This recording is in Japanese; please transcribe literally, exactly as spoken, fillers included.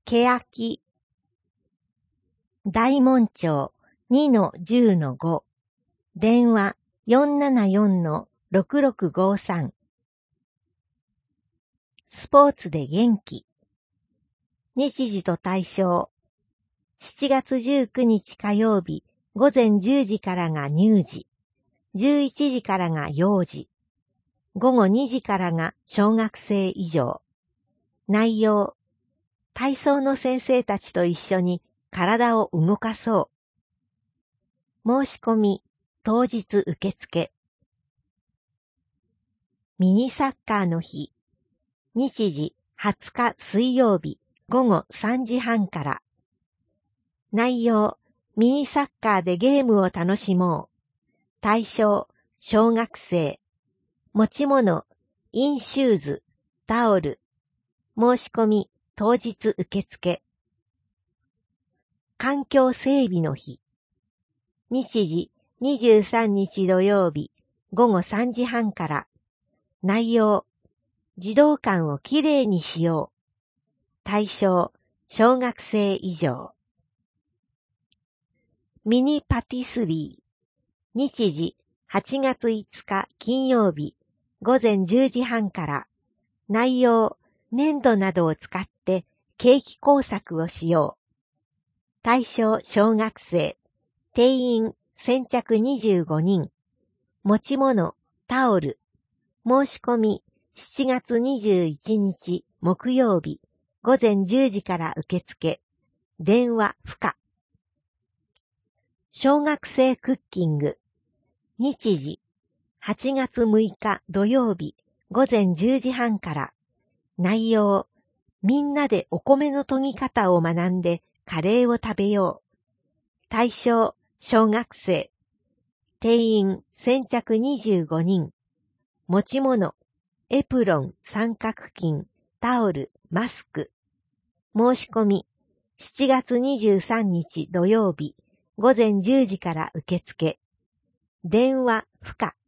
けやき。大門町 にのじゅうのご。電話 よんななよんのろくろくごさん。スポーツで元気。日時と対象。しちがつじゅうくにち火曜日、午前じゅうじからが乳児。じゅういちじからが幼児。午後にじからが小学生以上。内容。体操の先生たちと一緒に体を動かそう。申し込み、当日受付。ミニサッカーの日。日時はつか水曜日午後さんじはんから。内容、ミニサッカーでゲームを楽しもう。対象、小学生。持ち物、インシューズ、タオル。申し込み、当日受付。環境整備の日。日時にじゅうさんにち土曜日午後さんじはんから。内容、児童館をきれいにしよう。対象、小学生以上。ミニパティスリー。日時はちがついつか金曜日午前じゅうじはんから。内容、粘土などを使ってケーキ工作をしよう。対象小学生。定員先着にじゅうごにん。持ち物、タオル。申し込みしちがつにじゅういちにち木曜日午前じゅうじから受付。電話不可。小学生クッキング。日時はちがつむいか土曜日午前じゅうじはんから。内容、みんなでお米の研ぎ方を学んでカレーを食べよう。対象、小学生。定員先着にじゅうごにん。持ち物、エプロン、三角巾、タオル、マスク。申し込み、しちがつにじゅうさんにち土曜日午前じゅうじから受付。電話不可。